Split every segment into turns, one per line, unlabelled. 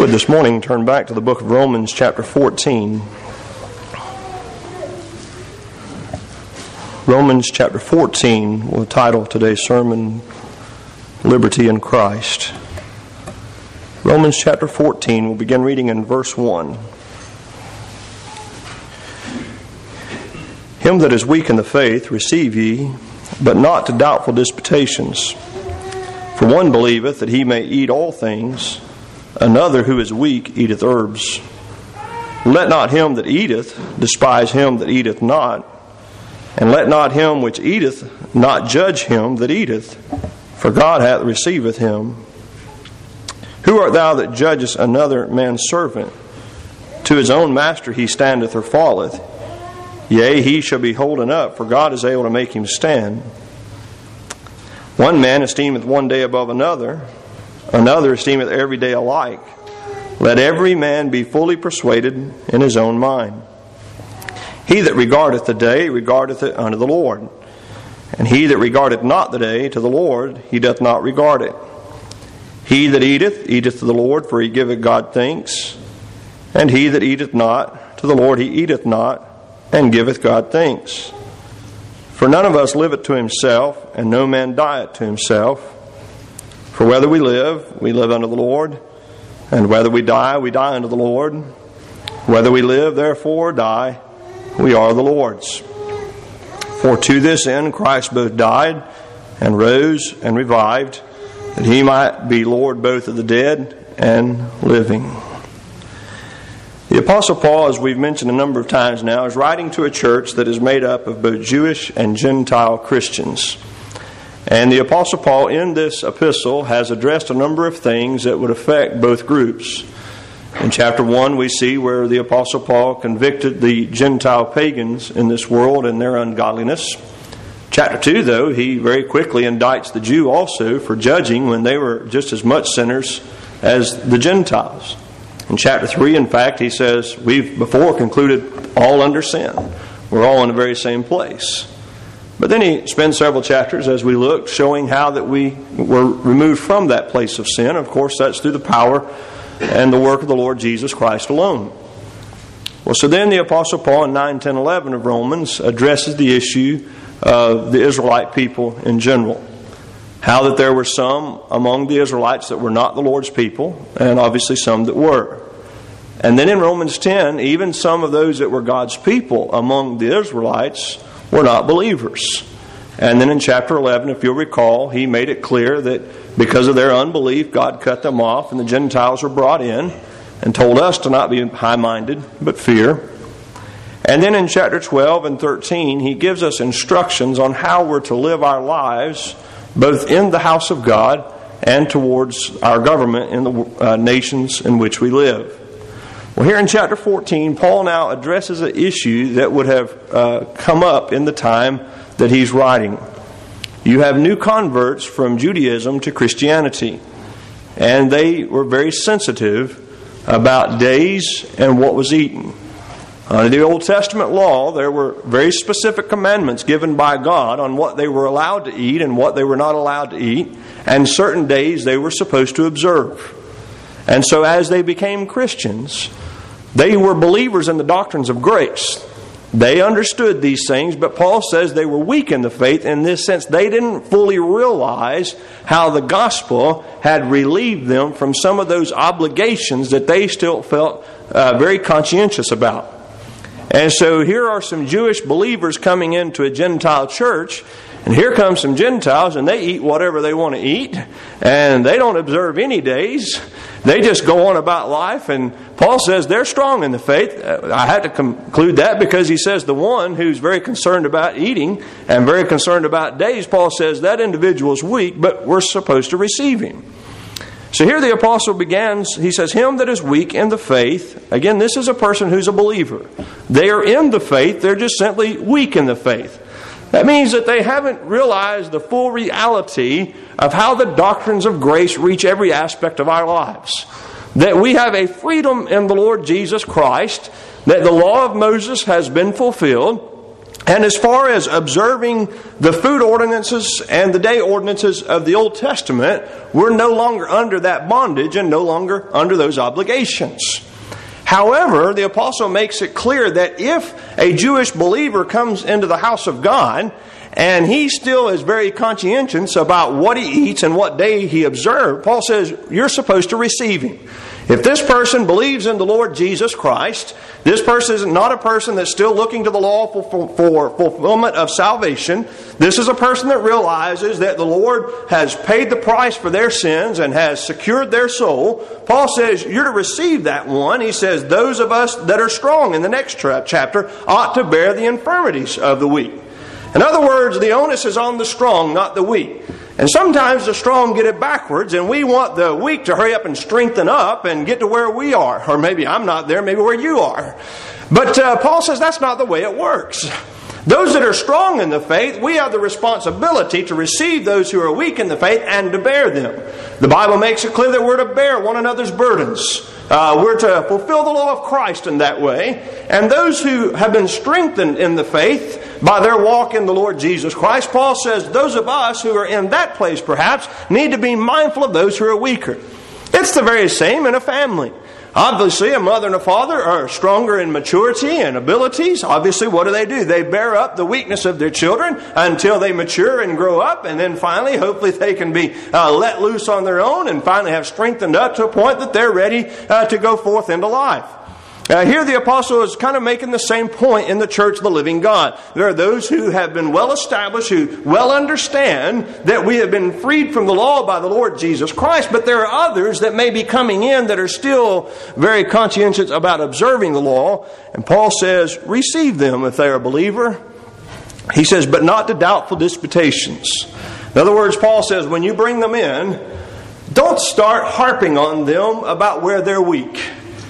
Would this morning turn back to the book of Romans chapter 14. Romans chapter 14 will title today's sermon, Liberty in Christ. Romans chapter 14, we'll begin reading in verse 1. Him that is weak in the faith receive ye, but not to doubtful disputations. For one believeth that he may eat all things, another who is weak eateth herbs. Let not him that eateth despise him that eateth not, and let not him which eateth not judge him that eateth, for God hath received him. Who art thou that judgest another man's servant? To his own master he standeth or falleth. Yea, he shall be holden up, for God is able to make him stand. One man esteemeth one day above another, another esteemeth every day alike. Let every man be fully persuaded in his own mind. He that regardeth the day regardeth it unto the Lord, and he that regardeth not the day to the Lord, he doth not regard it. He that eateth, eateth to the Lord, for he giveth God thanks. And he that eateth not, to the Lord he eateth not, and giveth God thanks. For none of us liveth to himself, and no man dieth to himself. For whether we live unto the Lord, and whether we die unto the Lord. Whether we live, therefore, or die, we are the Lord's. For to this end Christ both died, and rose, and revived, that he might be Lord both of the dead and living. The Apostle Paul, as we've mentioned a number of times now, is writing to a church that is made up of both Jewish and Gentile Christians. And the Apostle Paul in this epistle has addressed a number of things that would affect both groups. In chapter 1 we see where the Apostle Paul convicted the Gentile pagans in this world and their ungodliness. Chapter 2, though, he very quickly indicts the Jew also for judging when they were just as much sinners as the Gentiles. In chapter 3, in fact, he says, we've before concluded all under sin. We're all in the very same place. But then he spends several chapters, as we look, showing how that we were removed from that place of sin. Of course, that's through the power and the work of the Lord Jesus Christ alone. Well, so then the Apostle Paul in 9, 10, 11 of Romans addresses the issue of the Israelite people in general. How that there were some among the Israelites that were not the Lord's people, and obviously some that were. And then in Romans 10, even some of those that were God's people among the Israelites were not believers. And then in chapter 11, if you'll recall, he made it clear that because of their unbelief, God cut them off and the Gentiles were brought in, and told us to not be high-minded, but fear. And then in chapter 12 and 13, he gives us instructions on how we're to live our lives, both in the house of God and towards our government in the nations in which we live. Well, here in chapter 14, Paul now addresses an issue that would have come up in the time that he's writing. You have new converts from Judaism to Christianity, and they were very sensitive about days and what was eaten. Under the Old Testament law, there were very specific commandments given by God on what they were allowed to eat and what they were not allowed to eat, and certain days they were supposed to observe. And so as they became Christians, they were believers in the doctrines of grace. They understood these things, but Paul says they were weak in the faith in this sense. They didn't fully realize how the gospel had relieved them from some of those obligations that they still felt very conscientious about. And so here are some Jewish believers coming into a Gentile church, and here come some Gentiles, and they eat whatever they want to eat, and they don't observe any days. They just go on about life, and Paul says they're strong in the faith. I had to conclude that because he says the one who's very concerned about eating and very concerned about days, Paul says that individual is weak, but we're supposed to receive him. So here the apostle begins, he says, him that is weak in the faith. Again, this is a person who's a believer. They are in the faith, they're just simply weak in the faith. That means that they haven't realized the full reality of how the doctrines of grace reach every aspect of our lives. That we have a freedom in the Lord Jesus Christ, that the law of Moses has been fulfilled, And as far as observing the food ordinances and the day ordinances of the Old Testament, we're no longer under that bondage and no longer under those obligations. However, the apostle makes it clear that if a Jewish believer comes into the house of God and he still is very conscientious about what he eats and what day he observes, Paul says you're supposed to receive him. If this person believes in the Lord Jesus Christ, this person is not a person that's still looking to the law for fulfillment of salvation. This is a person that realizes that the Lord has paid the price for their sins and has secured their soul. Paul says you're to receive that one. He says those of us that are strong in the next chapter ought to bear the infirmities of the weak. In other words, the onus is on the strong, not the weak. And sometimes the strong get it backwards, and we want the weak to hurry up and strengthen up and get to where we are. Or maybe I'm not there, maybe where you are. But Paul says that's not the way it works. Those that are strong in the faith, we have the responsibility to receive those who are weak in the faith and to bear them. The Bible makes it clear that we're to bear one another's burdens. We're to fulfill the law of Christ in that way. And those who have been strengthened in the faith by their walk in the Lord Jesus Christ, Paul says those of us who are in that place perhaps need to be mindful of those who are weaker. It's the very same in a family. Obviously, a mother and a father are stronger in maturity and abilities. Obviously, what do? They bear up the weakness of their children until they mature and grow up. And then finally, hopefully, they can be let loose on their own and finally have strengthened up to a point that they're ready to go forth into life. Here the apostle is kind of making the same point in the church of the living God. There are those who have been well established, who well understand that we have been freed from the law by the Lord Jesus Christ, but there are others that may be coming in that are still very conscientious about observing the law. And Paul says, receive them if they are a believer. He says, but not to doubtful disputations. In other words, Paul says, when you bring them in, don't start harping on them about where they're weak.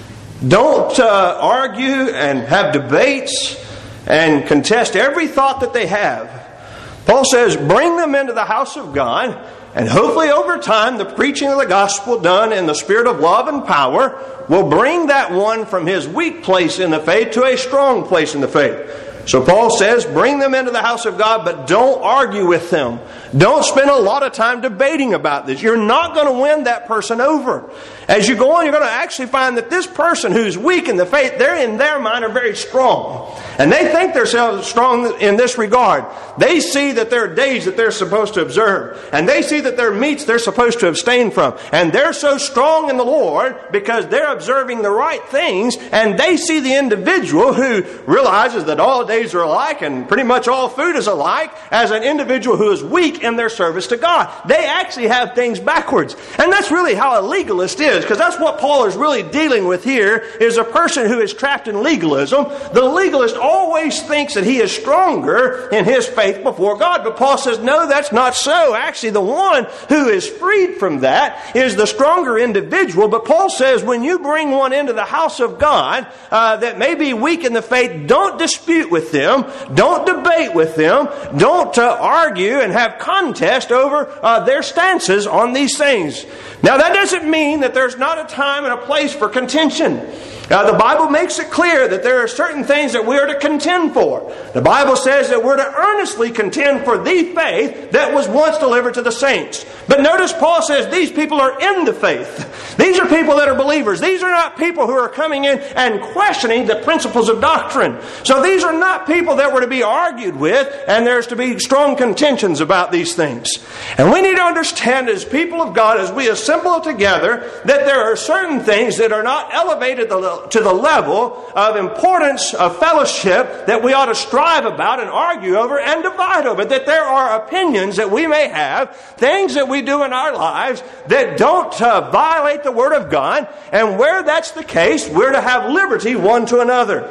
Don't argue and have debates and contest every thought that they have. Paul says, bring them into the house of God, and hopefully over time the preaching of the gospel done in the spirit of love and power will bring that one from his weak place in the faith to a strong place in the faith. So Paul says, bring them into the house of God, but don't argue with them. Don't spend a lot of time debating about this. You're not going to win that person over. As you go on, you're going to actually find that this person who's weak in the faith, they're in their mind are very strong. And they think themselves strong in this regard. They see that there are days that they're supposed to observe. And they see that there are meats they're supposed to abstain from. And they're so strong in the Lord because they're observing the right things. And they see the individual who realizes that all days are alike and pretty much all food is alike as an individual who is weak in their service to God. They actually have things backwards. And that's really how a legalist is, because that's what Paul is really dealing with here, is a person who is trapped in legalism. The legalist always thinks that he is stronger in his faith before God. But Paul says, no, that's not so. Actually, the one who is freed from that is the stronger individual. But Paul says, when you bring one into the house of God that may be weak in the faith, don't dispute with them. Don't debate with them. Don't argue and have contest over their stances on these things. Now, that doesn't mean that there's not a time and a place for contention. The Bible makes it clear that there are certain things that we are to contend for. The Bible says that we're to earnestly contend for the faith that was once delivered to the saints. But notice Paul says these people are in the faith. These are people that are believers. These are not people who are coming in and questioning the principles of doctrine. So these are not people that were to be argued with, and there's to be strong contentions about these things. And we need to understand as people of God, as we assemble together, that there are certain things that are not elevated to the level of importance of fellowship that we ought to strive about and argue over and divide over. That there are opinions that we may have, things that we do in our lives that don't violate the Word of God. And where that's the case, we're to have liberty one to another.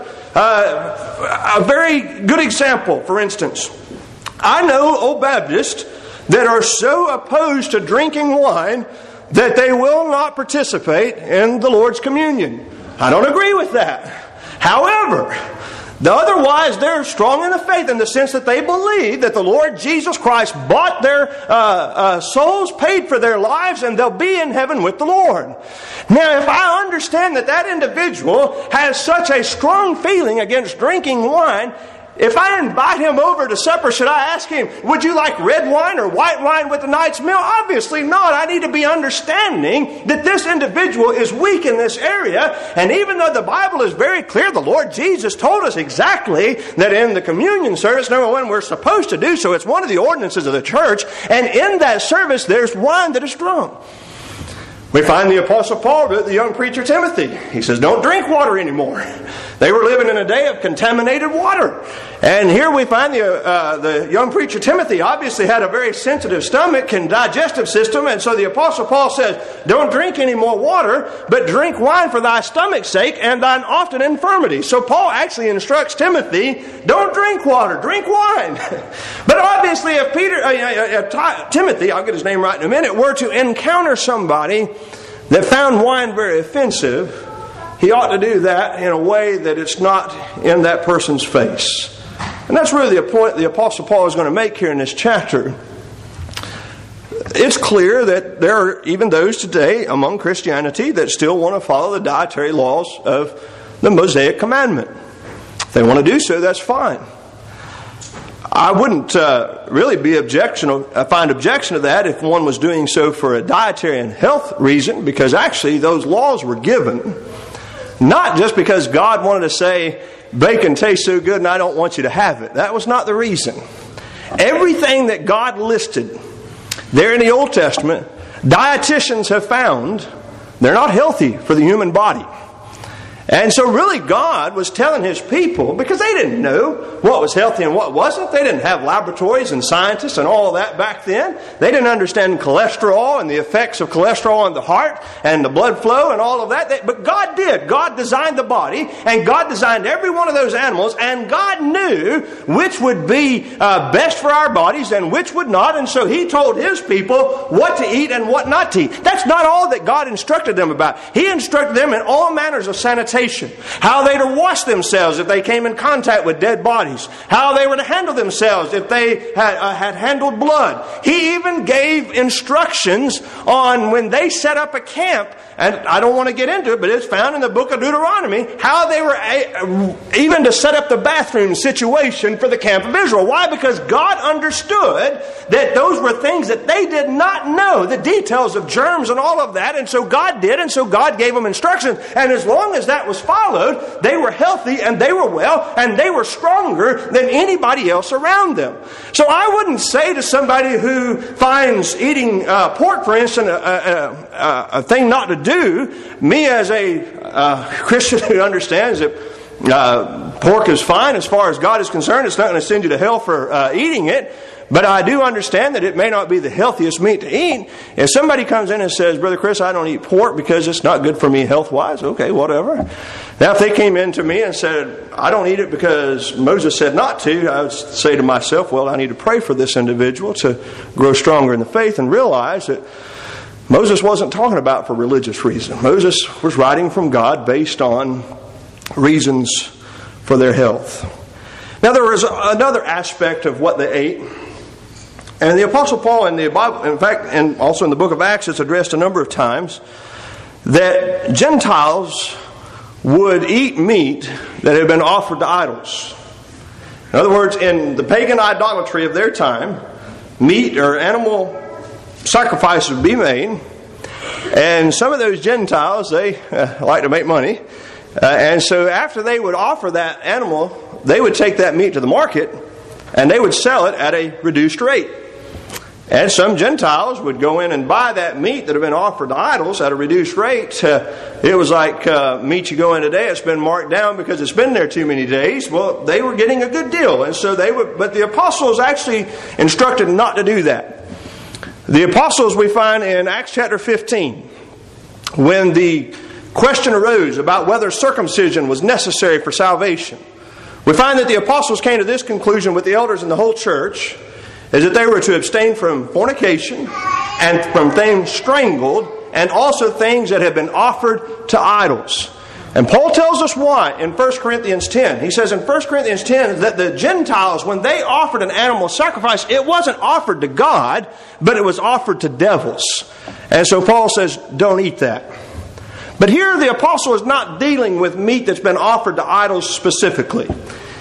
A very good example, for instance. I know old Baptists that are so opposed to drinking wine that they will not participate in the Lord's communion. I don't agree with that. However, otherwise they're strong in the faith in the sense that they believe that the Lord Jesus Christ bought their souls, paid for their lives, and they'll be in heaven with the Lord. Now, if I understand that that individual has such a strong feeling against drinking wine, If I invite him over to supper, should I ask him, would you like red wine or white wine with the night's meal? Obviously not. I need to be understanding that this individual is weak in this area. And even though the Bible is very clear, the Lord Jesus told us exactly that in the communion service, number one, we're supposed to do so. It's one of the ordinances of the church. And in that service, there's wine that is drunk. We find the Apostle Paul with the young preacher Timothy. He says, don't drink water anymore. They were living in a day of contaminated water. And here we find the young preacher Timothy obviously had a very sensitive stomach and digestive system. And so the Apostle Paul says, don't drink any more water, but drink wine for thy stomach's sake and thine often infirmity. So Paul actually instructs Timothy, don't drink water, drink wine. But obviously if Timothy, I'll get his name right in a minute, were to encounter somebody that found wine very offensive, he ought to do that in a way that it's not in that person's face. And that's really the point the Apostle Paul is going to make here in this chapter. It's clear that there are even those today among Christianity that still want to follow the dietary laws of the Mosaic commandment. If they want to do so, that's fine. I wouldn't really find objection to that if one was doing so for a dietary and health reason, because actually those laws were given not just because God wanted to say, bacon tastes so good and I don't want you to have it. That was not the reason. Everything that God listed there in the Old Testament, dietitians have found they're not healthy for the human body. And so really God was telling His people, because they didn't know what was healthy and what wasn't. They didn't have laboratories and scientists and all of that back then. They didn't understand cholesterol and the effects of cholesterol on the heart and the blood flow and all of that. But God did. God designed the body and God designed every one of those animals, and God knew which would be best for our bodies and which would not. And so He told His people what to eat and what not to eat. That's not all that God instructed them about. He instructed them in all manners of sanitation. How they to wash themselves if they came in contact with dead bodies. How they were to handle themselves if they had handled blood. He even gave instructions on when they set up a camp. And I don't want to get into it, but it's found in the book of Deuteronomy, how they were even to set up the bathroom situation for the camp of Israel. Why? Because God understood that those were things that they did not know, the details of germs and all of that. And so God did, and so God gave them instructions. And as long as that was followed, they were healthy and they were well and they were stronger than anybody else around them. So I wouldn't say to somebody who finds eating pork, for instance, a thing not to do, me as a Christian who understands that pork is fine as far as God is concerned, it's not going to send you to hell for eating it. But I do understand that it may not be the healthiest meat to eat. If somebody comes in and says, Brother Chris, I don't eat pork because it's not good for me health-wise, okay, whatever. Now, if they came in to me and said, I don't eat it because Moses said not to, I would say to myself, well, I need to pray for this individual to grow stronger in the faith and realize that Moses wasn't talking about for religious reasons. Moses was writing from God based on reasons for their health. Now, there was another aspect of what they ate. And the Apostle Paul in the Bible, in fact, and also in the book of Acts, it's addressed a number of times, that Gentiles would eat meat that had been offered to idols. In other words, in the pagan idolatry of their time, meat or animal sacrifices would be made, and some of those Gentiles, they like to make money, and so after they would offer that animal, they would take that meat to the market, and they would sell it at a reduced rate. And some Gentiles would go in and buy that meat that had been offered to idols at a reduced rate. It was like meat you go in today, it's been marked down because it's been there too many days. Well, they were getting a good deal. And so they would, but the apostles actually instructed not to do that. The apostles we find in Acts chapter 15, when the question arose about whether circumcision was necessary for salvation, we find that the apostles came to this conclusion with the elders and the whole church, is that they were to abstain from fornication and from things strangled and also things that had been offered to idols. And Paul tells us why in 1 Corinthians 10. He says in 1 Corinthians 10 that the Gentiles, when they offered an animal sacrifice, it wasn't offered to God, but it was offered to devils. And so Paul says, don't eat that. But here the apostle is not dealing with meat that's been offered to idols specifically.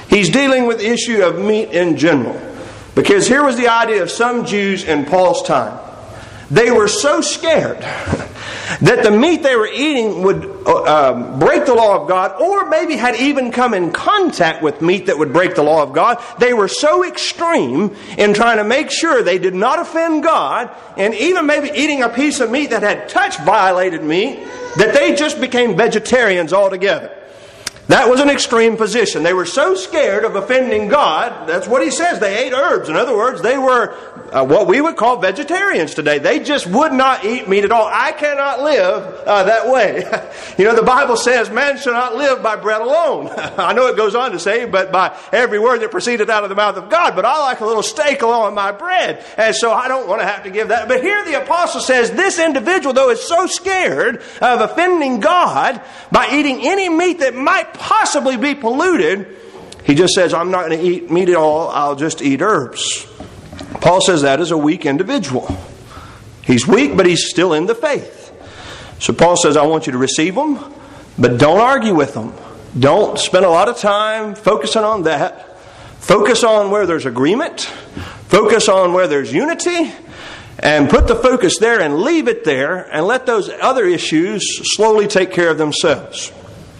He's dealing with the issue of meat in general. Because here was the idea of some Jews in Paul's time. They were so scared that the meat they were eating would break the law of God, or maybe had even come in contact with meat that would break the law of God. They were so extreme in trying to make sure they did not offend God, and even maybe eating a piece of meat that had touch violated meat, that they just became vegetarians altogether. That was an extreme position. They were so scared of offending God. That's what he says. They ate herbs. In other words, they were what we would call vegetarians today. They just would not eat meat at all. I cannot live that way. You know, the Bible says man shall not live by bread alone. I know it goes on to say, but by every word that proceedeth out of the mouth of God. But I like a little steak along with my bread. And so I don't want to have to give that. But here the apostle says this individual, though, is so scared of offending God by eating any meat that might possibly be polluted, he just says, I'm not going to eat meat at all, I'll just eat herbs. Paul says that is a weak individual. He's weak, but he's still in the faith. So Paul says, I want you to receive them, but don't argue with them. Don't spend a lot of time focusing on that. Focus on where there's agreement. Focus on where there's unity. And put the focus there and leave it there, and let those other issues slowly take care of themselves.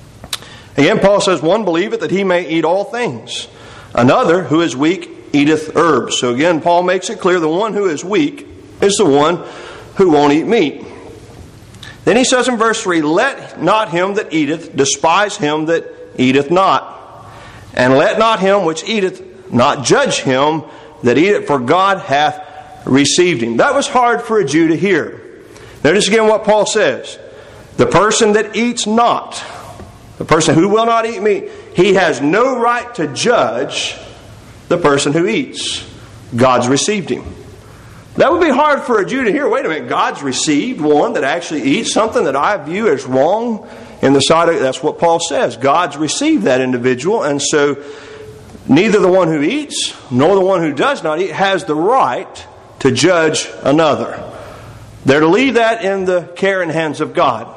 Again, Paul says, one believeth that he may eat all things. Another, who is weak, eateth herbs. So again, Paul makes it clear the one who is weak is the one who won't eat meat. Then he says in verse 3, let not him that eateth despise him that eateth not. And let not him which eateth not judge him that eateth, for God hath received him. That was hard for a Jew to hear. Notice again what Paul says. The person that eats not, the person who will not eat meat, he has no right to judge the person who eats. God's received him. That would be hard for a Jew to hear. Wait a minute, God's received one that actually eats something that I view as wrong in the sight of... That's what Paul says. God's received that individual, and so neither the one who eats nor the one who does not eat has the right to judge another. They're to leave that in the care and hands of God.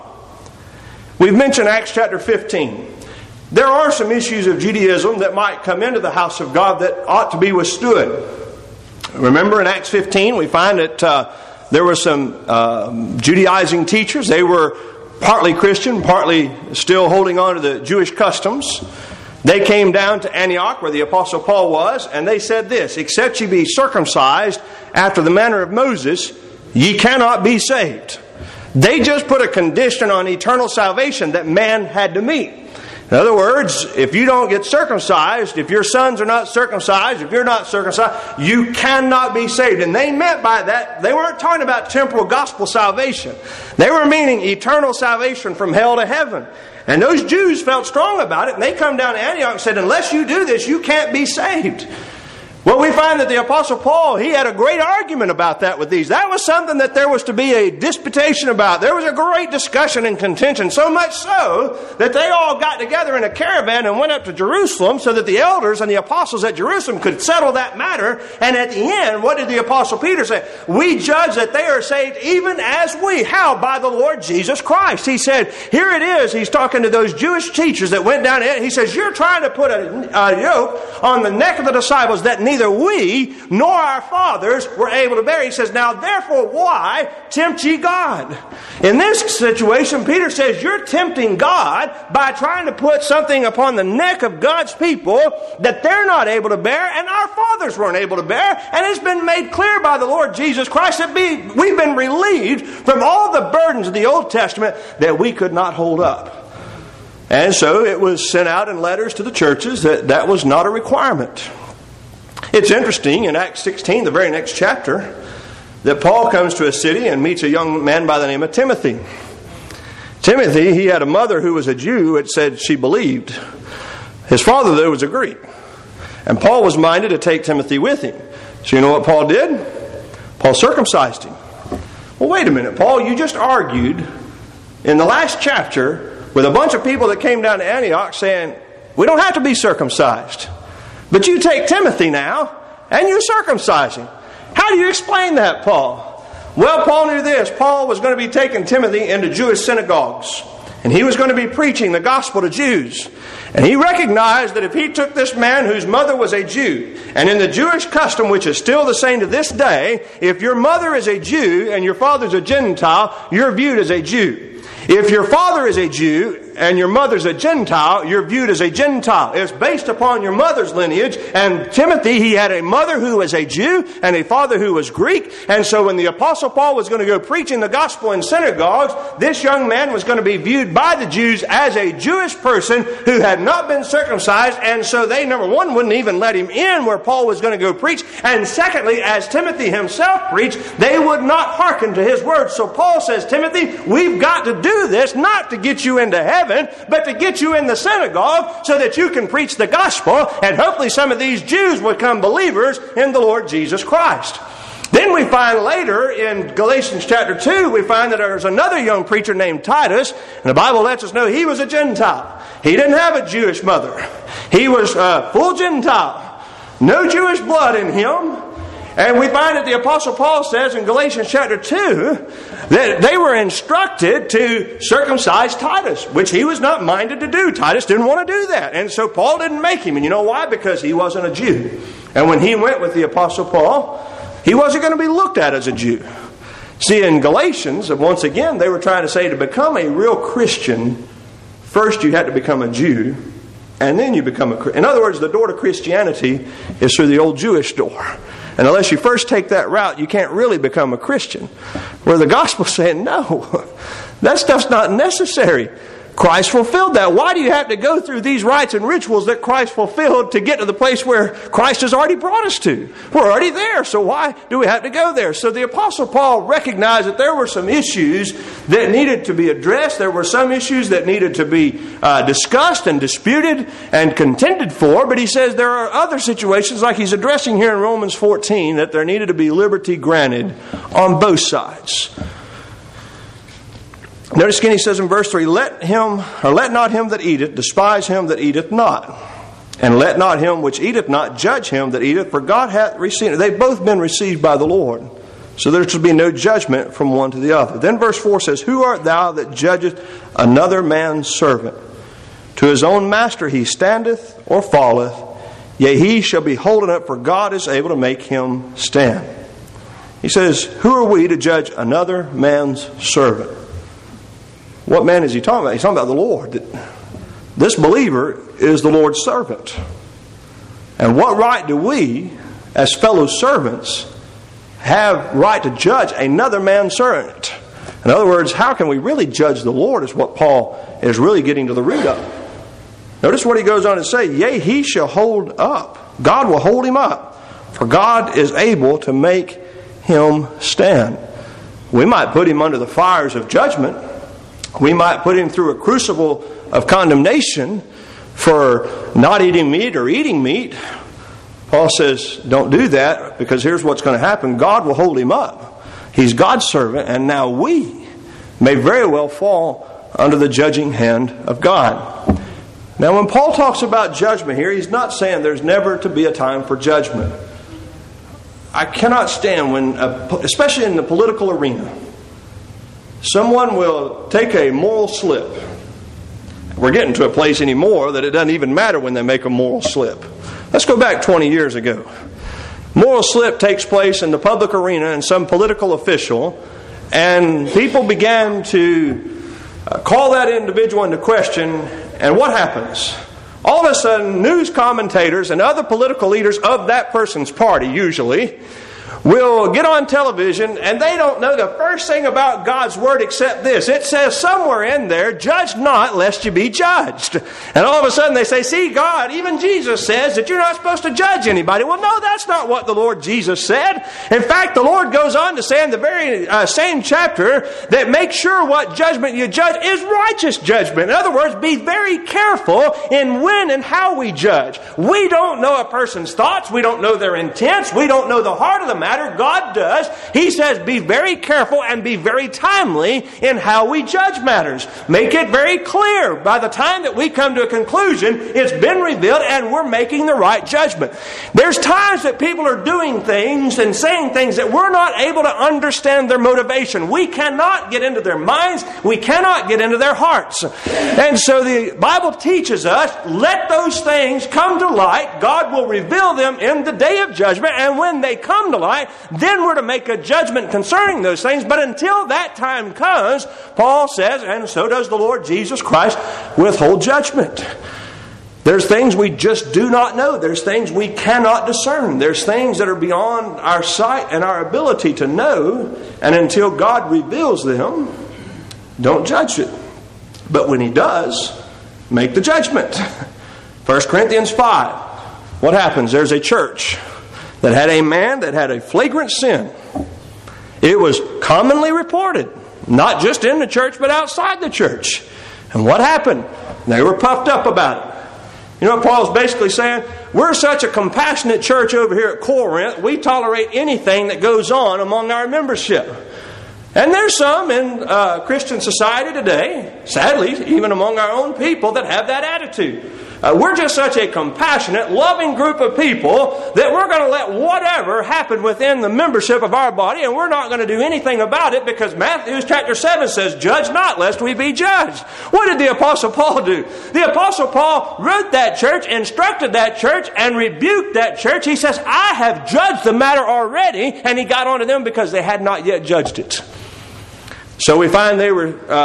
We've mentioned Acts chapter 15. There are some issues of Judaism that might come into the house of God that ought to be withstood. Remember in Acts 15 we find that there were some Judaizing teachers. They were partly Christian, partly still holding on to the Jewish customs. They came down to Antioch where the Apostle Paul was, and they said this, except ye be circumcised after the manner of Moses, ye cannot be saved. They just put a condition on eternal salvation that man had to meet. In other words, if you don't get circumcised, if your sons are not circumcised, if you're not circumcised, you cannot be saved. And they meant by that, they weren't talking about temporal gospel salvation. They were meaning eternal salvation from hell to heaven. And those Jews felt strong about it, and they come down to Antioch and said, unless you do this, you can't be saved. Well, we find that the Apostle Paul, he had a great argument about that with these. That was something that there was to be a disputation about. There was a great discussion and contention, so much so that they all got together in a caravan and went up to Jerusalem so that the elders and the apostles at Jerusalem could settle that matter. And at the end, what did the Apostle Peter say? We judge that they are saved even as we. How? By the Lord Jesus Christ. He said, here it is. He's talking to those Jewish teachers that went down in. He says, you're trying to put a yoke on the neck of the disciples that neither we nor our fathers were able to bear. He says, now therefore why tempt ye God? In this situation, Peter says, you're tempting God by trying to put something upon the neck of God's people that they're not able to bear and our fathers weren't able to bear. And it's been made clear by the Lord Jesus Christ that we've been relieved from all the burdens of the Old Testament that we could not hold up. And so it was sent out in letters to the churches that was not a requirement. It's interesting, in Acts 16, the very next chapter, that Paul comes to a city and meets a young man by the name of Timothy. Timothy, he had a mother who was a Jew that said she believed. His father, though, was a Greek. And Paul was minded to take Timothy with him. So you know what Paul did? Paul circumcised him. Well, wait a minute, Paul, you just argued in the last chapter with a bunch of people that came down to Antioch saying, we don't have to be circumcised. But you take Timothy now, and you circumcise him. How do you explain that, Paul? Well, Paul knew this. Paul was going to be taking Timothy into Jewish synagogues. And he was going to be preaching the gospel to Jews. And he recognized that if he took this man whose mother was a Jew, and in the Jewish custom, which is still the same to this day, if your mother is a Jew and your father's a Gentile, you're viewed as a Jew. If your father is a Jew and your mother's a Gentile, you're viewed as a Gentile. It's based upon your mother's lineage. And Timothy, he had a mother who was a Jew and a father who was Greek. And so when the Apostle Paul was going to go preaching the gospel in synagogues, this young man was going to be viewed by the Jews as a Jewish person who had not been circumcised. And so they, number one, wouldn't even let him in where Paul was going to go preach. And secondly, as Timothy himself preached, they would not hearken to his words. So Paul says, Timothy, we've got to do this not to get you into heaven, but to get you in the synagogue so that you can preach the gospel, and hopefully some of these Jews would become believers in the Lord Jesus Christ. Then we find later in Galatians chapter 2, we find that there's another young preacher named Titus, and the Bible lets us know he was a Gentile. He didn't have a Jewish mother. He was full Gentile. No Jewish blood in him. And we find that the Apostle Paul says in Galatians chapter 2 that they were instructed to circumcise Titus, which he was not minded to do. Titus didn't want to do that. And so Paul didn't make him. And you know why? Because he wasn't a Jew. And when he went with the Apostle Paul, he wasn't going to be looked at as a Jew. See, in Galatians, once again, they were trying to say to become a real Christian, first you had to become a Jew, and then you become a Christian. In other words, the door to Christianity is through the old Jewish door. And unless you first take that route, you can't really become a Christian. Where the gospel's saying, no, that stuff's not necessary. Christ fulfilled that. Why do you have to go through these rites and rituals that Christ fulfilled to get to the place where Christ has already brought us to? We're already there, so why do we have to go there? So the Apostle Paul recognized that there were some issues that needed to be addressed. There were some issues that needed to be discussed and disputed and contended for. But he says there are other situations, like he's addressing here in Romans 14, that there needed to be liberty granted on both sides. Notice again he says in verse 3, let not him that eateth despise him that eateth not. And let not him which eateth not judge him that eateth, for God hath received. They've both been received by the Lord. So there shall be no judgment from one to the other. Then verse 4 says, who art thou that judgest another man's servant? To his own master he standeth or falleth, yea, he shall be holden up, for God is able to make him stand. He says, who are we to judge another man's servant? What man is he talking about? He's talking about the Lord. This believer is the Lord's servant. And what right do we, as fellow servants, have right to judge another man's servant? In other words, how can we really judge the Lord is what Paul is really getting to the root of. Notice what he goes on to say, yea, he shall hold up. God will hold him up. For God is able to make him stand. We might put him under the fires of judgment. We might put him through a crucible of condemnation for not eating meat or eating meat. Paul says, don't do that, because here's what's going to happen. God will hold him up. He's God's servant, and now we may very well fall under the judging hand of God. Now, when Paul talks about judgment here, he's not saying there's never to be a time for judgment. I cannot stand when, especially in the political arena, someone will take a moral slip. We're getting to a place anymore that it doesn't even matter when they make a moral slip. Let's go back 20 years ago. Moral slip takes place in the public arena and some political official, and people began to call that individual into question, and what happens? All of a sudden, news commentators and other political leaders of that person's party, usually, will get on television, and they don't know the first thing about God's Word except this. It says somewhere in there, judge not lest you be judged. And all of a sudden they say, see, God, even Jesus says that you're not supposed to judge anybody. Well, no, that's not what the Lord Jesus said. In fact, the Lord goes on to say in the very same chapter that make sure what judgment you judge is righteous judgment. In other words, be very careful in when and how we judge. We don't know a person's thoughts. We don't know their intents. We don't know the heart of the matter. matter, God does. He says, be very careful and be very timely in how we judge matters. Make it very clear. By the time that we come to a conclusion, it's been revealed and we're making the right judgment. There's times that people are doing things and saying things that we're not able to understand their motivation. We cannot get into their minds. We cannot get into their hearts. And so the Bible teaches us, let those things come to light. God will reveal them in the day of judgment. And when they come to light, then we're to make a judgment concerning those things. But until that time comes, Paul says, and so does the Lord Jesus Christ, withhold judgment. There's things we just do not know. There's things we cannot discern. There's things that are beyond our sight and our ability to know. And until God reveals them, don't judge it. But when He does, make the judgment. 1 Corinthians 5. What happens? There's a church that had a man that had a flagrant sin. It was commonly reported, not just in the church, but outside the church. And what happened? They were puffed up about it. You know what Paul's basically saying? We're such a compassionate church over here at Corinth, we tolerate anything that goes on among our membership. And there's some in Christian society today, sadly, even among our own people, that have that attitude. We're just such a compassionate, loving group of people that we're going to let whatever happen within the membership of our body, and we're not going to do anything about it because Matthew chapter 7 says, judge not lest we be judged. What did the Apostle Paul do? The Apostle Paul wrote that church, instructed that church, and rebuked that church. He says, I have judged the matter already, and he got on to them because they had not yet judged it. So we find they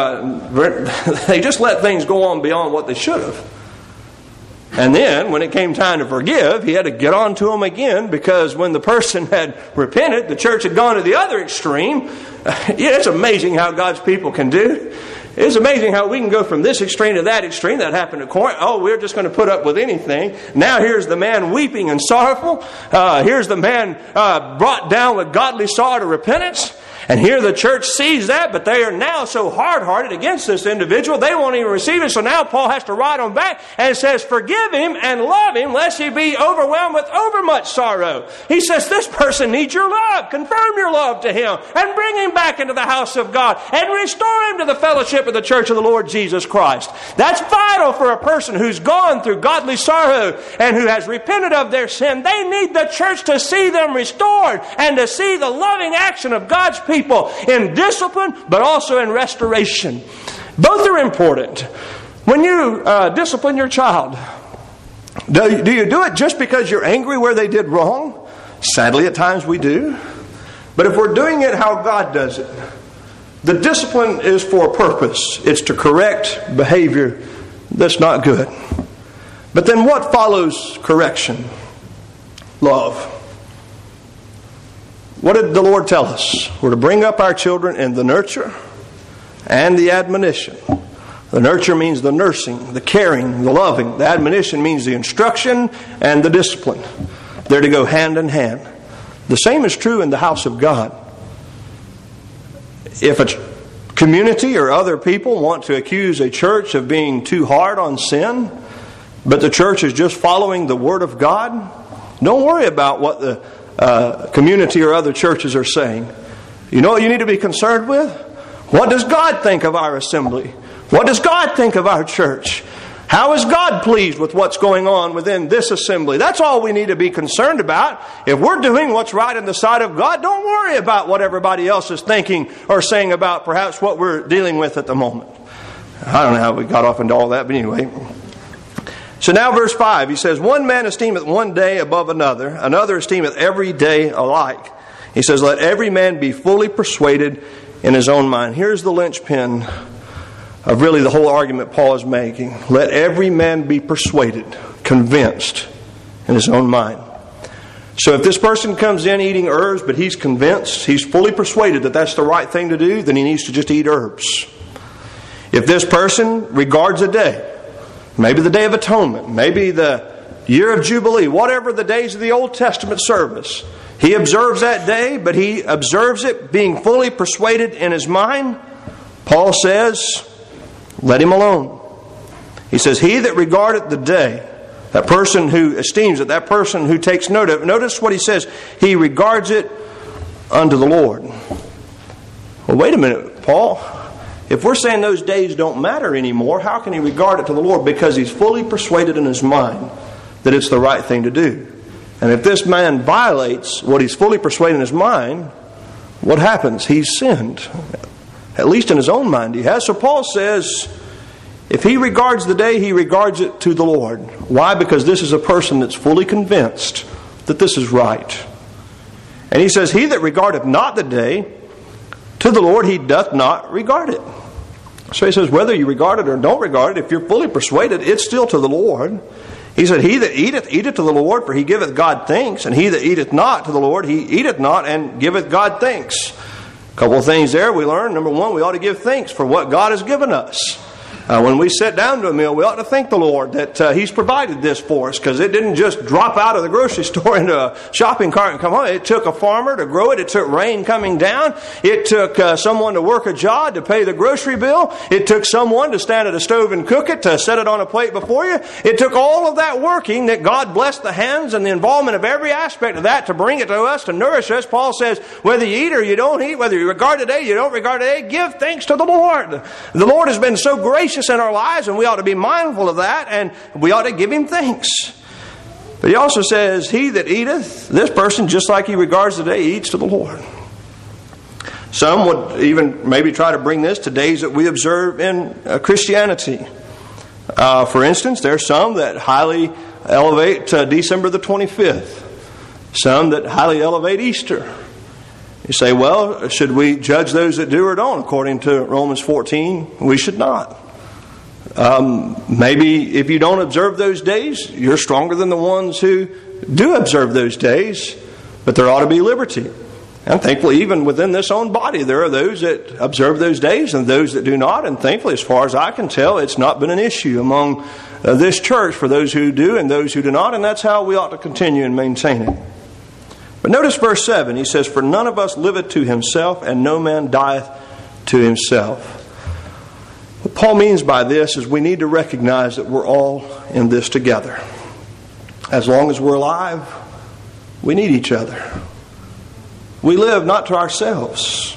just let things go on beyond what they should have. And then, when it came time to forgive, he had to get on to them again, because when the person had repented, the church had gone to the other extreme. It's amazing how God's people can do. It's amazing how we can go from this extreme to that extreme. That happened at Corinth. Oh, we're just going to put up with anything. Now here's the man weeping and sorrowful. Here's the man brought down with godly sorrow to repentance. And here the church sees that, but they are now so hard-hearted against this individual, they won't even receive it. So now Paul has to write them back and says, forgive him and love him, lest he be overwhelmed with overmuch sorrow. He says, this person needs your love. Confirm your love to him and bring him back into the house of God and restore him to the fellowship of the church of the Lord Jesus Christ. That's vital for a person who's gone through godly sorrow and who has repented of their sin. They need the church to see them restored and to see the loving action of God's people in discipline, but also in restoration. Both are important. When you discipline your child, do you do it just because you're angry where they did wrong? Sadly, at times we do. But if we're doing it how God does it, the discipline is for a purpose. It's to correct behavior that's not good. But then what follows correction? Love. What did the Lord tell us? We're to bring up our children in the nurture and the admonition. The nurture means the nursing, the caring, the loving. The admonition means the instruction and the discipline. They're to go hand in hand. The same is true in the house of God. If a community or other people want to accuse a church of being too hard on sin, but the church is just following the Word of God, don't worry about what the community or other churches are saying. You know what you need to be concerned with? What does God think of our assembly? What does God think of our church? How is God pleased with what's going on within this assembly? That's all we need to be concerned about. If we're doing what's right in the sight of God, don't worry about what everybody else is thinking or saying about perhaps what we're dealing with at the moment. I don't know how we got off into all that, but anyway. So now verse 5, he says, one man esteemeth one day above another, another esteemeth every day alike. He says, let every man be fully persuaded in his own mind. Here's the linchpin of really the whole argument Paul is making. Let every man be persuaded, convinced in his own mind. So if this person comes in eating herbs, but he's convinced, he's fully persuaded that that's the right thing to do, then he needs to just eat herbs. If this person regards a day, maybe the Day of Atonement, maybe the year of Jubilee, whatever the days of the Old Testament service, he observes that day, but he observes it being fully persuaded in his mind. Paul says, let him alone. He says, he that regardeth the day, that person who esteems it, that person who takes note of it. Notice what he says. He regards it unto the Lord. Well, wait a minute, Paul. If we're saying those days don't matter anymore, how can he regard it to the Lord? Because he's fully persuaded in his mind that it's the right thing to do. And if this man violates what he's fully persuaded in his mind, what happens? He's sinned. At least in his own mind he has. So Paul says, if he regards the day, he regards it to the Lord. Why? Because this is a person that's fully convinced that this is right. And he says, he that regardeth not the day, to the Lord he doth not regard it. So he says, whether you regard it or don't regard it, if you're fully persuaded, it's still to the Lord. He said, he that eateth, eateth to the Lord, for he giveth God thanks. And he that eateth not to the Lord, he eateth not and giveth God thanks. A couple of things there we learned. Number one, we ought to give thanks for what God has given us. When we sit down to a meal, we ought to thank the Lord that He's provided this for us, because it didn't just drop out of the grocery store into a shopping cart and come home. It took a farmer to grow it. It took rain coming down. It took someone to work a job to pay the grocery bill. It took someone to stand at a stove and cook it, to set it on a plate before you. It took all of that working that God blessed the hands and the involvement of every aspect of that to bring it to us, to nourish us. Paul says, whether you eat or you don't eat, whether you regard today, you don't regard today, give thanks to the Lord. The Lord has been so gracious in our lives, and we ought to be mindful of that, and we ought to give Him thanks. But he also says, he that eateth, this person, just like he regards the day, eats to the Lord. Some would even maybe try to bring this to days that we observe in Christianity. For instance, there are some that highly elevate December the 25th. Some that highly elevate Easter. You say, well, should we judge those that do or don't? According to Romans 14, we should not. Maybe if you don't observe those days, you're stronger than the ones who do observe those days, but there ought to be liberty. And thankfully, even within this own body, there are those that observe those days and those that do not. And thankfully, as far as I can tell, it's not been an issue among this church for those who do and those who do not. And that's how we ought to continue and maintain it. But notice verse 7. He says, for none of us liveth to himself, and no man dieth to himself. What Paul means by this is we need to recognize that we're all in this together. As long as we're alive, we need each other. We live not to ourselves.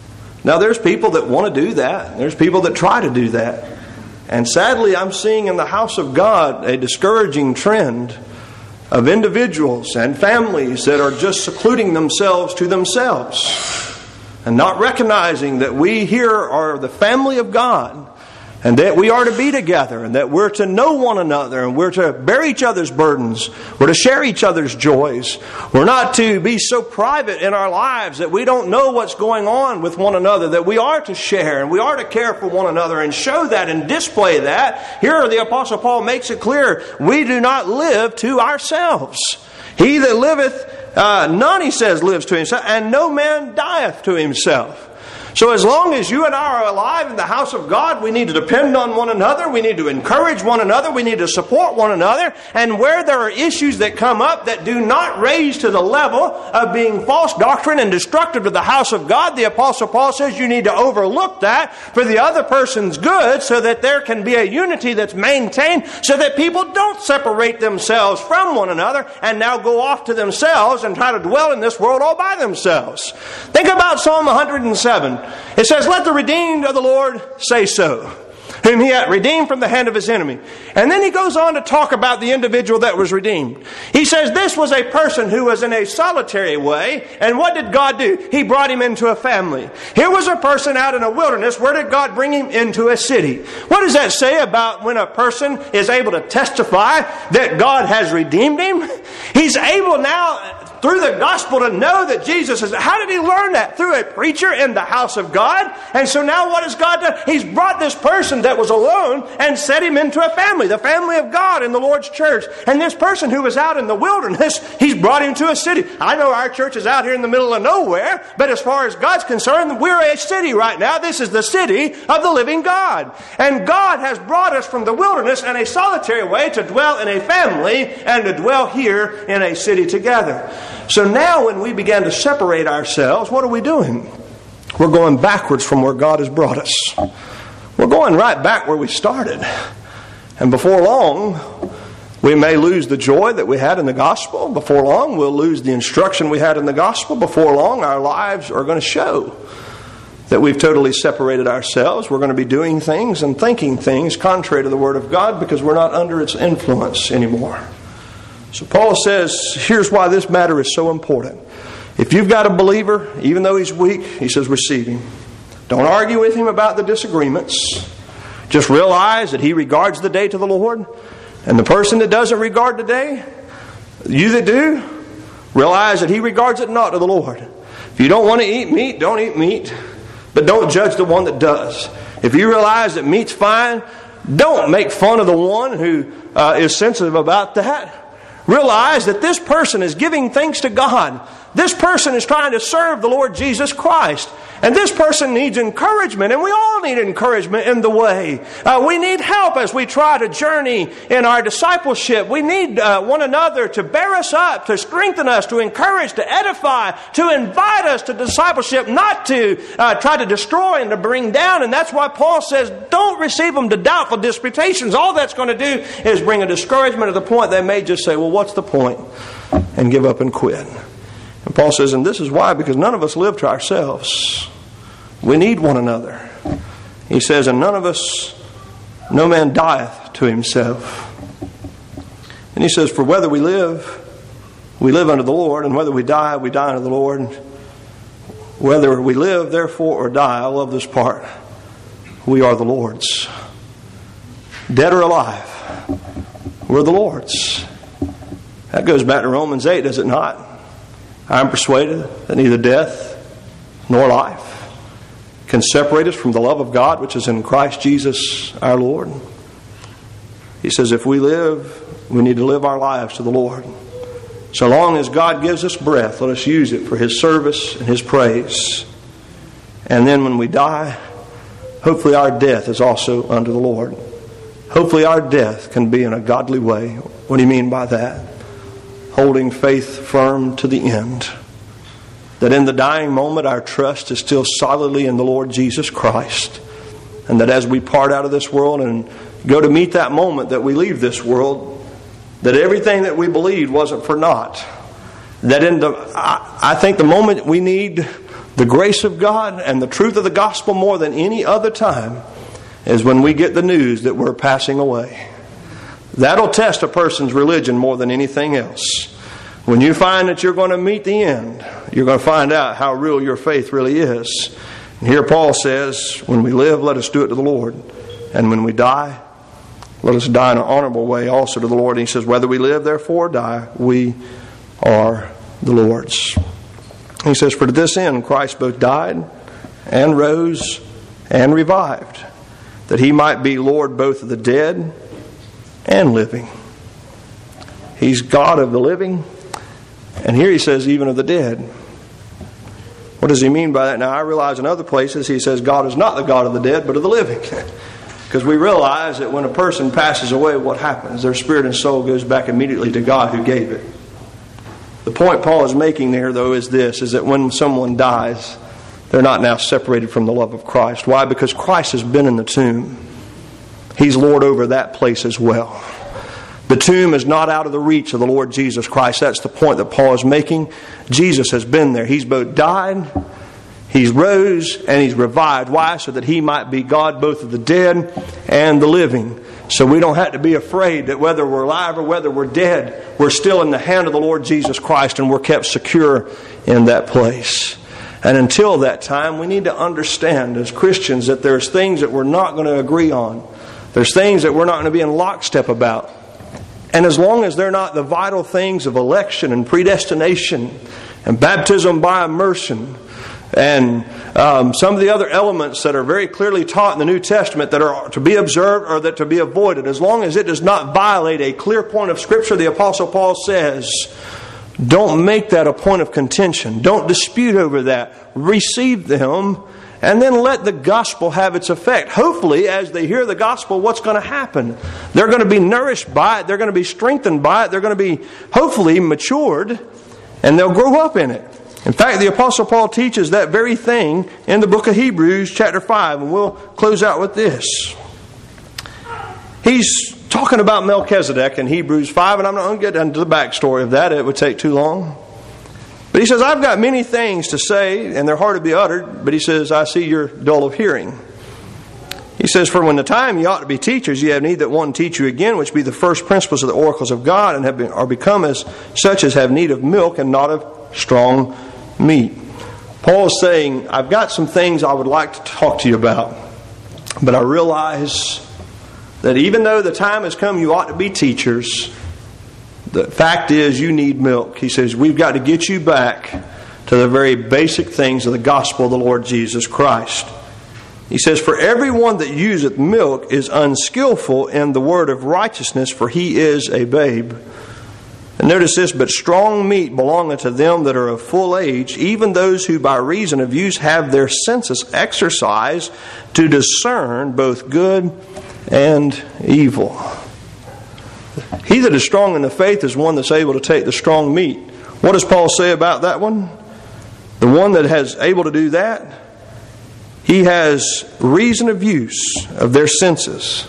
Now there's people that want to do that. There's people that try to do that. And sadly, I'm seeing in the house of God a discouraging trend of individuals and families that are just secluding themselves to themselves and not recognizing that we here are the family of God, and that we are to be together, and that we're to know one another, and we're to bear each other's burdens. We're to share each other's joys. We're not to be so private in our lives that we don't know what's going on with one another, that we are to share and we are to care for one another and show that and display that. Here the Apostle Paul makes it clear, we do not live to ourselves. He that liveth, none, he says, lives to himself, and no man dieth to himself. So as long as you and I are alive in the house of God, we need to depend on one another. We need to encourage one another. We need to support one another. And where there are issues that come up that do not raise to the level of being false doctrine and destructive to the house of God, the Apostle Paul says you need to overlook that for the other person's good, so that there can be a unity that's maintained, so that people don't separate themselves from one another and now go off to themselves and try to dwell in this world all by themselves. Think about Psalm 107. It says, let the redeemed of the Lord say so, whom He hath redeemed from the hand of his enemy. And then he goes on to talk about the individual that was redeemed. He says this was a person who was in a solitary way. And what did God do? He brought him into a family. Here was a person out in a wilderness. Where did God bring him? Into a city. What does that say about when a person is able to testify that God has redeemed him? He's able now, through the gospel, to know that Jesus is. How did he learn that? Through a preacher in the house of God. And so now what has God done? He's brought this person that was alone and set him into a family, the family of God in the Lord's church. And this person who was out in the wilderness, He's brought him to a city. I know our church is out here in the middle of nowhere, but as far as God's concerned, we're a city right now. This is the city of the living God. And God has brought us from the wilderness in a solitary way to dwell in a family and to dwell here in a city together. So now when we begin to separate ourselves, what are we doing? We're going backwards from where God has brought us. We're going right back where we started. And before long, We may lose the joy that we had in the gospel. Before long, we'll lose the instruction we had in the gospel. Before long, our lives are going to show that we've totally separated ourselves. We're going to be doing things and thinking things contrary to the Word of God because we're not under its influence anymore. So Paul says, here's why this matter is so important. If you've got a believer, even though he's weak, he says, receive him. Don't argue with him about the disagreements. Just realize that he regards the day to the Lord. And the person that doesn't regard the day, you that do, realize that he regards it not to the Lord. If you don't want to eat meat, don't eat meat. But don't judge the one that does. If you realize that meat's fine, don't make fun of the one who is sensitive about that. Realize that this person is giving thanks to God. This person is trying to serve the Lord Jesus Christ. And this person needs encouragement, and we all need encouragement in the way. We need help as we try to journey in our discipleship. We need one another to bear us up, to strengthen us, to encourage, to edify, to invite us to discipleship, not to try to destroy and to bring down. And that's why Paul says, don't receive them to doubtful disputations. All that's going to do is bring a discouragement to the point they may just say, well, what's the point? And give up and quit. And Paul says, and this is why, because none of us live to ourselves. We need one another. He says, and none of us, no man dieth to himself. And he says, for whether we live unto the Lord, and whether we die unto the Lord. Whether we live, therefore, or die, I love this part, we are the Lord's. Dead or alive, we're the Lord's. That goes back to Romans 8, does it not? I am persuaded that neither death nor life can separate us from the love of God which is in Christ Jesus our Lord. He says if we live, we need to live our lives to the Lord. So long as God gives us breath, let us use it for His service and His praise. And then when we die, hopefully our death is also unto the Lord. Hopefully our death can be in a godly way. What do you mean by that? Holding faith firm to the end. That in the dying moment our trust is still solidly in the Lord Jesus Christ. And that as we part out of this world and go to meet that moment that we leave this world, that everything that we believed wasn't for naught. That I think the moment we need the grace of God and the truth of the gospel more than any other time is when we get the news that we're passing away. That'll test a person's religion more than anything else. When you find that you're going to meet the end, you're going to find out how real your faith really is. And here Paul says, when we live, let us do it to the Lord. And when we die, let us die in an honorable way also to the Lord. And he says, whether we live, therefore, or die, we are the Lord's. He says, for to this end Christ both died and rose and revived, that He might be Lord both of the dead and living. He's God of the living, and here He says even of the dead. What does He mean by that? Now I realize in other places He says God is not the God of the dead but of the living. Because we realize that when a person passes away, what happens? Their spirit and soul goes back immediately to God who gave it. The point Paul is making there, though, is this, is that when someone dies, they're not now separated from the love of Christ. Why? Because Christ has been in the tomb. He's Lord over that place as well. The tomb is not out of the reach of the Lord Jesus Christ. That's the point that Paul is making. Jesus has been there. He's both died, He's rose, and He's revived. Why? So that He might be God both of the dead and the living. So we don't have to be afraid that whether we're alive or whether we're dead, we're still in the hand of the Lord Jesus Christ and we're kept secure in that place. And until that time, we need to understand as Christians that there's things that we're not going to agree on. There's things that we're not going to be in lockstep about. And as long as they're not the vital things of election and predestination and baptism by immersion and some of the other elements that are very clearly taught in the New Testament that are to be observed or that to be avoided, as long as it does not violate a clear point of Scripture, the Apostle Paul says, don't make that a point of contention. Don't dispute over that. Receive them and then let the gospel have its effect. Hopefully, as they hear the gospel, what's going to happen? They're going to be nourished by it. They're going to be strengthened by it. They're going to be, hopefully, matured, and they'll grow up in it. In fact, the Apostle Paul teaches that very thing in the book of Hebrews, chapter 5, and we'll close out with this. He's talking about Melchizedek in Hebrews 5, and I'm not going to get into the backstory of that. It would take too long. But he says, I've got many things to say, and they're hard to be uttered, but he says, I see you're dull of hearing. He says, for when the time you ought to be teachers, you have need that one teach you again, which be the first principles of the oracles of God, and are become as such as have need of milk and not of strong meat. Paul is saying, I've got some things I would like to talk to you about, but I realize that even though the time has come you ought to be teachers, the fact is you need milk. He says, we've got to get you back to the very basic things of the gospel of the Lord Jesus Christ. He says, for everyone that useth milk is unskillful in the word of righteousness, for he is a babe. And notice this, but strong meat belongeth to them that are of full age, even those who by reason of use have their senses exercised to discern both good and evil. He that is strong in the faith is one that's able to take the strong meat. What does Paul say about that one? The one that is able to do that, he has reason of use of their senses.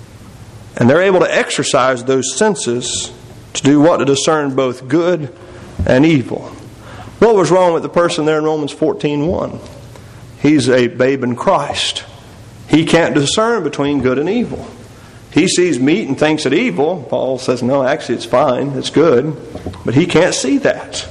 And they're able to exercise those senses to do what? To discern both good and evil. What was wrong with the person there in Romans 14:1? He's a babe in Christ. He can't discern between good and evil. He sees meat and thinks it evil. Paul says, no, actually it's fine, it's good. But he can't see that.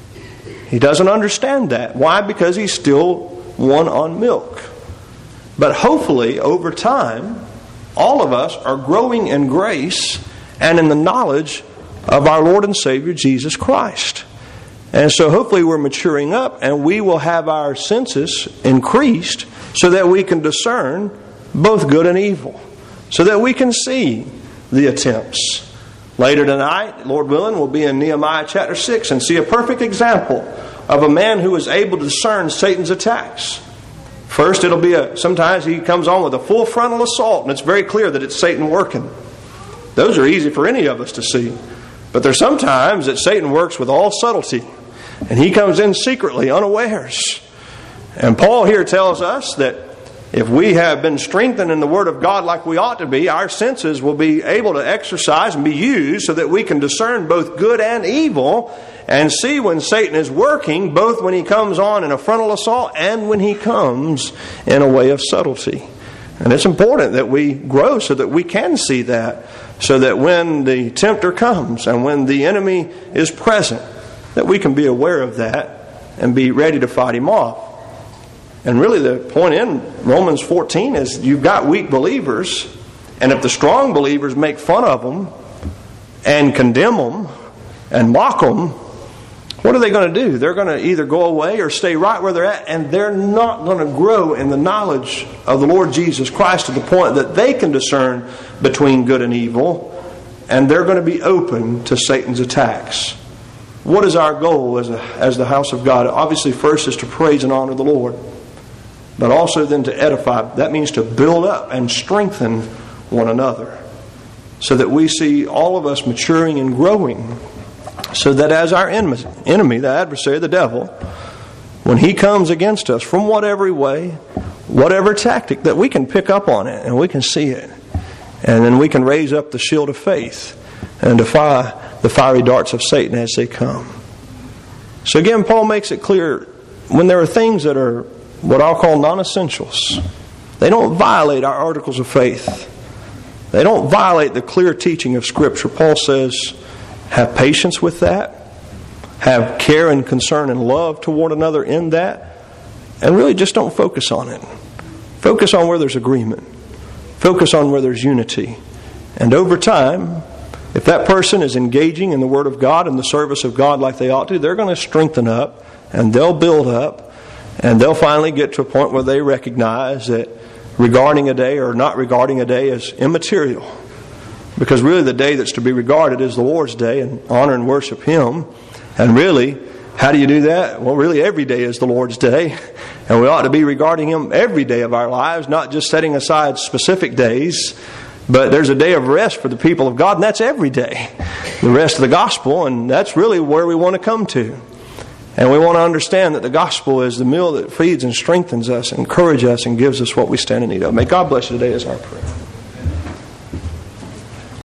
He doesn't understand that. Why? Because he's still one on milk. But hopefully, over time, all of us are growing in grace and in the knowledge of our Lord and Savior Jesus Christ. And so hopefully we're maturing up and we will have our senses increased so that we can discern both good and evil. So that we can see the attempts. Later tonight, Lord willing, we'll be in Nehemiah chapter 6 and see a perfect example of a man who is able to discern Satan's attacks. First, it'll be sometimes he comes on with a full frontal assault, and it's very clear that it's Satan working. Those are easy for any of us to see. But there's sometimes that Satan works with all subtlety, and he comes in secretly, unawares. And Paul here tells us that if we have been strengthened in the Word of God like we ought to be, our senses will be able to exercise and be used so that we can discern both good and evil and see when Satan is working, both when he comes on in a frontal assault and when he comes in a way of subtlety. And it's important that we grow so that we can see that, so that when the tempter comes and when the enemy is present, that we can be aware of that and be ready to fight him off. And really the point in Romans 14 is you've got weak believers, and if the strong believers make fun of them and condemn them and mock them, what are they going to do? They're going to either go away or stay right where they're at, and they're not going to grow in the knowledge of the Lord Jesus Christ to the point that they can discern between good and evil, and they're going to be open to Satan's attacks. What is our goal as the house of God? Obviously, first is to praise and honor the Lord, but also then to edify. That means to build up and strengthen one another so that we see all of us maturing and growing, so that as our enemy, the adversary, the devil, when he comes against us from whatever way, whatever tactic, that we can pick up on it and we can see it. And then we can raise up the shield of faith and defy the fiery darts of Satan as they come. So again, Paul makes it clear, when there are things that are what I'll call non-essentials, they don't violate our articles of faith. They don't violate the clear teaching of Scripture. Paul says, have patience with that. Have care and concern and love toward another in that. And really just don't focus on it. Focus on where there's agreement. Focus on where there's unity. And over time, if that person is engaging in the Word of God and the service of God like they ought to, they're going to strengthen up and they'll build up. And they'll finally get to a point where they recognize that regarding a day or not regarding a day is immaterial. Because really the day that's to be regarded is the Lord's day, and honor and worship Him. And really, how do you do that? Well, really every day is the Lord's day. And we ought to be regarding Him every day of our lives, not just setting aside specific days. But there's a day of rest for the people of God, and that's every day. The rest of the gospel, and that's really where we want to come to. And we want to understand that the gospel is the meal that feeds and strengthens us, encourages us, and gives us what we stand in need of. May God bless you today as our prayer.